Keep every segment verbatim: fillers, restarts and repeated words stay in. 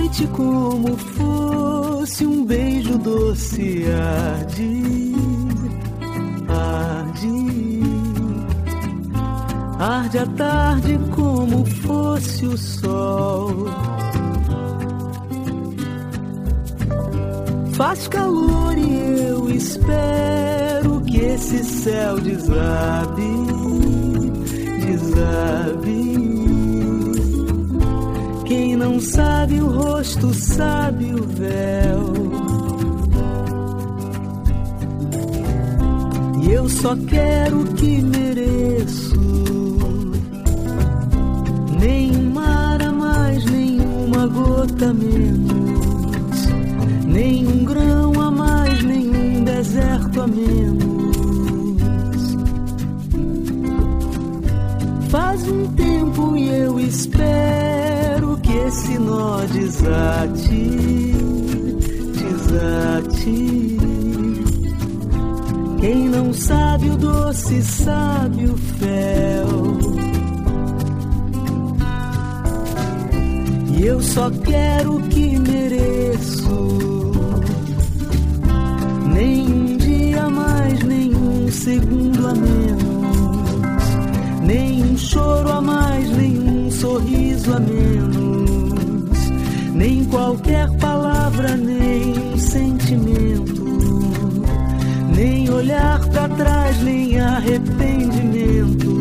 noite como fosse um beijo doce arde, arde, arde a tarde como fosse o sol. Faz calor e eu espero que esse céu desabe, desabe. Quem não sabe o rosto sabe o véu. E eu só quero o que mereço. Nem um mar a mais, nem uma gota a menos. Nem um grão a mais, nem um deserto a menos. Faz um tempo e eu espero que esse nó desate, desate. Quem não sabe o doce sabe o fel. E eu só quero o que mereço. Nem um dia a mais, nem um segundo a menos. Nem um choro a mais, nem um sorriso a menos. Nem qualquer palavra, nem um sentimento. Nem olhar pra trás, nem arrependimento.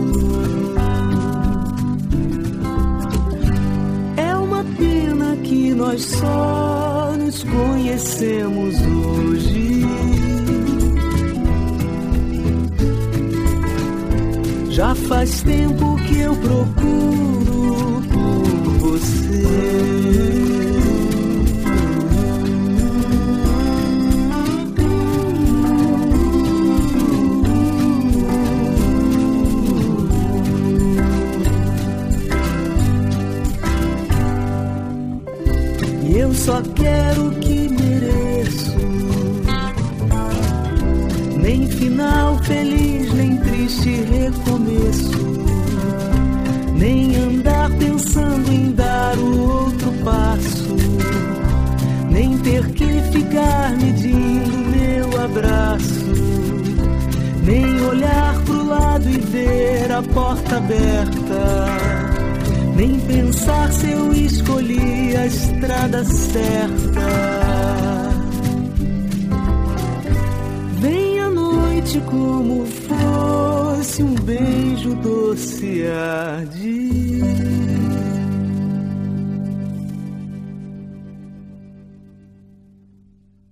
É uma pena que nós só nos conhecemos hoje. Já faz tempo que eu procuro por você. E eu só quero o que mereço. Nem final feliz, nem triste recomeço. Nem andar pensando em dar o outro passo. Nem ter que ficar medindo meu abraço. Nem olhar pro lado e ver a porta aberta. Nem pensar se eu escolhi a estrada certa. Vem a noite como fosse um beijo doce arde.